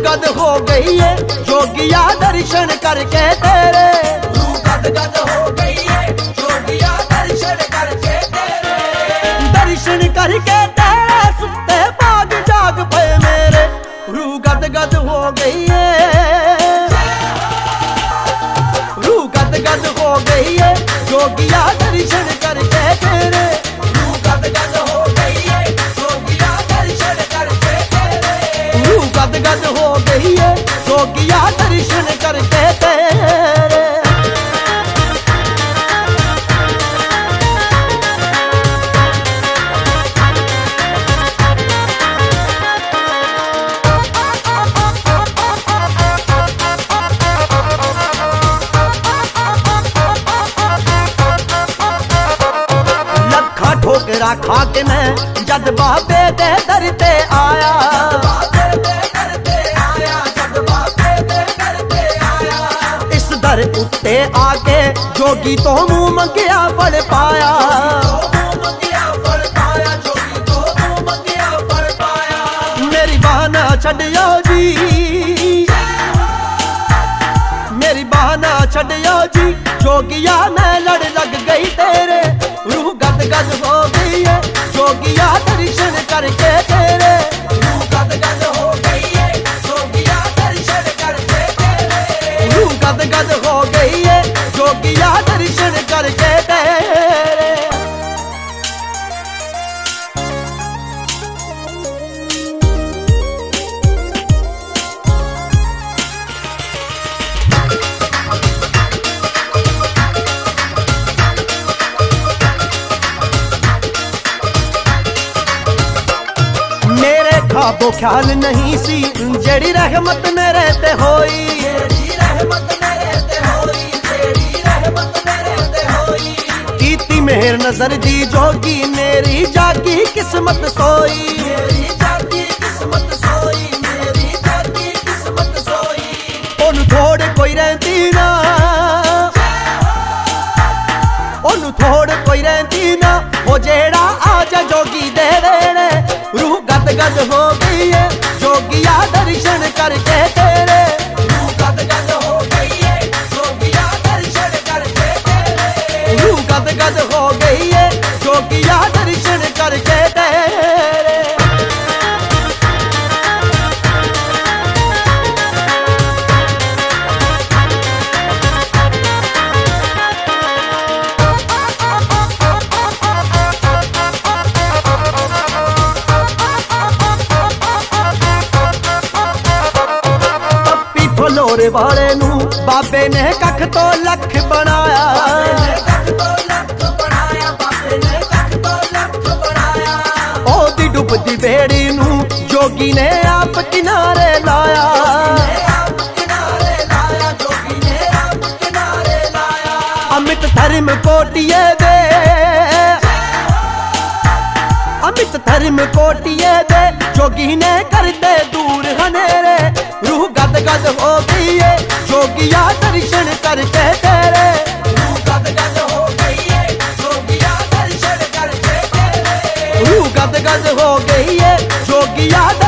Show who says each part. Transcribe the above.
Speaker 1: गद हो गई है जोगिया दर्शन करके तेरे। रूह गद गद हो गई है जोगिया दर्शन करके तेरे। दर्शन करके तेरे सुते बाग जाग पे मेरे। रूह गद गद हो गई है, रूह गद गद हो गई है जोगिया दर्शन करके तेरे। रूह गद गद हो गई है जोगिया दर्शन करके तेरे। रूह गद गद हो गई है जोगिया दर्शन करके तेरे। ठोकरा खा के मैं जद बाबे दे दर ते आया। इस दर उत्ते आके जोगी तो मुंह मंगिया फल पाया। मेरी बहाना छड़ियो जी, मेरी बहाना छड़ियो जी जोगिया मैं लड़ लग गई तेरे। रूह गद गद हो गई है जोगिया दर्शन करके तेरे। रूह गद गद हो गई है जोगिया दर्शन करके तेरे। रूह गद गद हो गई है जोगिया दर्शन करके तेरे। खाबो ख्याल नहीं सी जेड़ी रहमत मेरे ते होई। कीती मेहर नजर दी जोगी मेरी जागी किस्मत सोई। ओनू थोड़ कोई रहती ना, ओनू थोड़ कोई रहती ना वो जेड़ा आजा जोगी दे देने। रूह गद गद हो गई है जोगिया दर्शन करके तेरे। रूह गद गद हो गई है जोगिया दर्शन करके तेरे। रूह गद गद हो गई है जोगिया दर्शन करके तेरे। फलोरे वाले नू बाबे ने कख तो लख बनाया। ओदी डुबदी बेड़ी नू जोगी ने आप किनारे लाया। अमित धर्म कोटिये दे, अमित धर्म कोटिये दे जोगी ने कर दे दूर हनेरे। रूह गद गद हो गई है जोगिया दर्शन करके तेरे। रूह गद गद हो गई है जोगिया दर्शन करके तेरे। रूह गद गद हो गई है जोगिया